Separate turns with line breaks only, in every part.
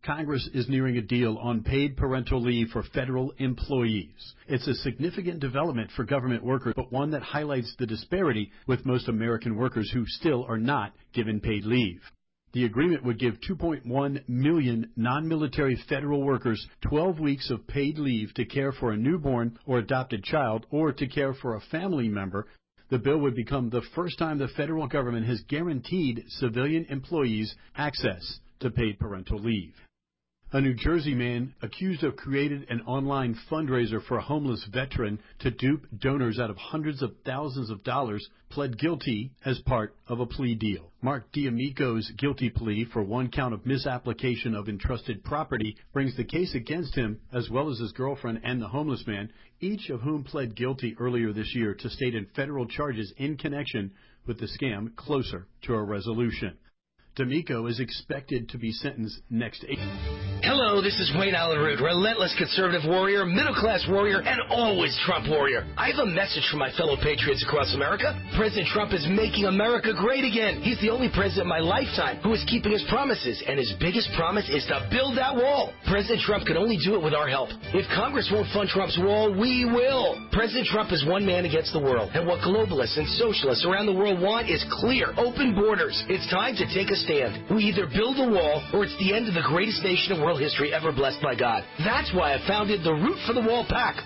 Congress is nearing a deal on paid parental leave for federal employees. It's a significant development for government workers, but one that highlights the disparity with most American workers who still are not given paid leave. The agreement would give 2.1 million non-military federal workers 12 weeks of paid leave to care for a newborn or adopted child or to care for a family member. The bill would become the first time the federal government has guaranteed civilian employees access to paid parental leave. A New Jersey man accused of creating an online fundraiser for a homeless veteran to dupe donors out of hundreds of thousands of dollars pled guilty as part of a plea deal. Mark D'Amico's guilty plea for one count of misapplication of entrusted property brings the case against him, as well as his girlfriend and the homeless man, each of whom pled guilty earlier this year to state and federal charges in connection with the scam, closer to a resolution. D'Amico is expected to be sentenced next April.
Hello, this is Wayne Allen Root, relentless conservative warrior, middle-class warrior, and always Trump warrior. I have a message for my fellow patriots across America. President Trump is making America great again. He's the only president in my lifetime who is keeping his promises, and his biggest promise is to build that wall. President Trump can only do it with our help. If Congress won't fund Trump's wall, we will. President Trump is one man against the world, and what globalists and socialists around the world want is clear, open borders. It's time to take a stand. We either build a wall, or it's the end of the greatest nation in world history ever blessed by God. That's why I founded the Root for the Wall PAC.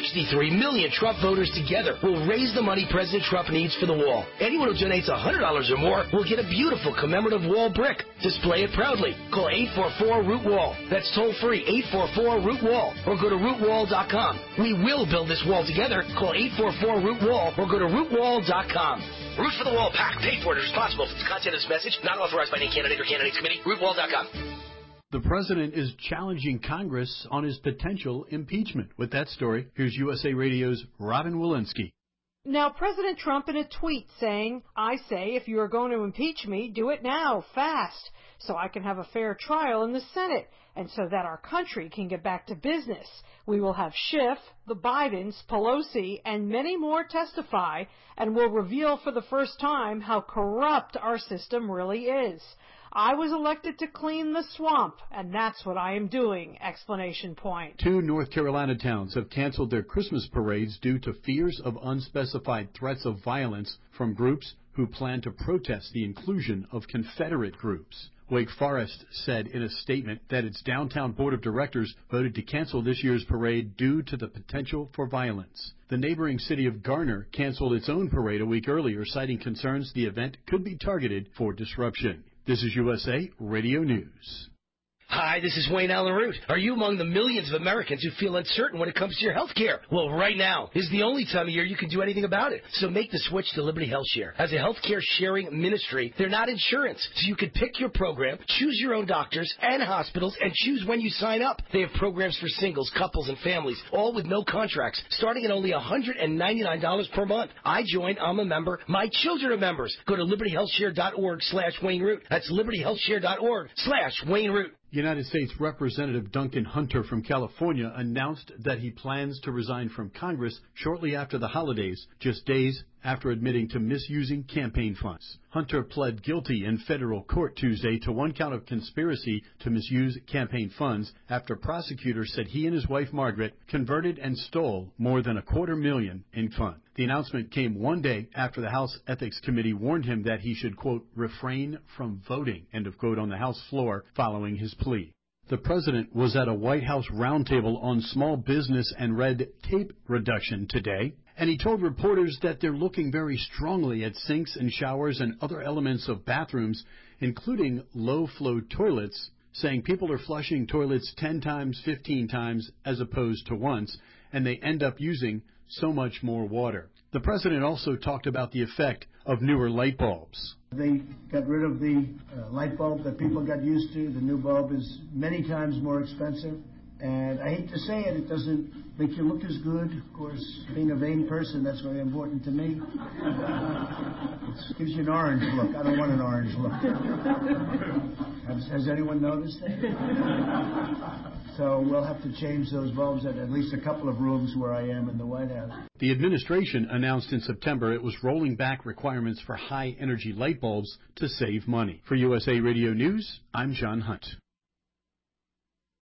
63 million Trump voters together will raise the money President Trump needs for the wall. Anyone who donates $100 or more will get a beautiful commemorative wall brick. Display it proudly. Call 844-ROOT-WALL. That's toll-free, 844-ROOT-WALL. Or go to rootwall.com. We will build this wall together. Call 844-ROOT-WALL or go to rootwall.com. Root for the Wall PAC. Paid for and responsible for the content of this message. Not authorized by any candidate or candidates committee. Rootwall.com.
The president is challenging Congress on his potential impeachment. With that story, here's USA Radio's Robin Walensky.
Now, President Trump in a tweet saying, I say if you are going to impeach me, do it now, fast, so I can have a fair trial in the Senate, and so that our country can get back to business. We will have Schiff, the Bidens, Pelosi, and many more testify, and will reveal for the first time how corrupt our system really is. I was elected to clean the swamp, and that's what I am doing, exclamation point.
2 North Carolina towns have canceled their Christmas parades due to fears of unspecified threats of violence from groups who plan to protest the inclusion of Confederate groups. Wake Forest said in a statement that its downtown board of directors voted to cancel this year's parade due to the potential for violence. The neighboring city of Garner canceled its own parade a week earlier, citing concerns the event could be targeted for disruption. This is USA Radio News.
Hi, this is Wayne Allen Root. Are you among the millions of Americans who feel uncertain when it comes to your health care? Well, right now is the only time of year you can do anything about it. So make the switch to Liberty Health Share. As a health care sharing ministry, they're not insurance. So you can pick your program, choose your own doctors and hospitals, and choose when you sign up. They have programs for singles, couples, and families, all with no contracts, starting at only $199 per month. I joined. I'm a member. My children are members. Go to libertyhealthshare.org/Wayne Root. That's libertyhealthshare.org/Wayne Root.
United States Representative Duncan Hunter from California announced that he plans to resign from Congress shortly after the holidays, just days after admitting to misusing campaign funds. Hunter pled guilty in federal court Tuesday to one count of conspiracy to misuse campaign funds after prosecutors said he and his wife Margaret converted and stole more than $250,000 in funds. The announcement came one day after the House Ethics Committee warned him that he should, quote, refrain from voting, end of quote, on the House floor following his plea. The president was at a White House roundtable on small business and red tape reduction today, and he told reporters that they're looking very strongly at sinks and showers and other elements of bathrooms, including low-flow toilets, saying people are flushing toilets 10 times, 15 times as opposed to once, and they end up using so much more water. The president also talked about the effect of newer light bulbs.
They got rid of the light bulb that people got used to. The new bulb is many times more expensive. And I hate to say it, it doesn't make you look as good. Of course, being a vain person, that's very important to me. It gives you an orange look. I don't want an orange look. Has anyone noticed that? So we'll have to change those bulbs at least a couple of rooms where I am in the White House.
The administration announced in September it was rolling back requirements for high-energy light bulbs to save money. For USA Radio News, I'm John Hunt.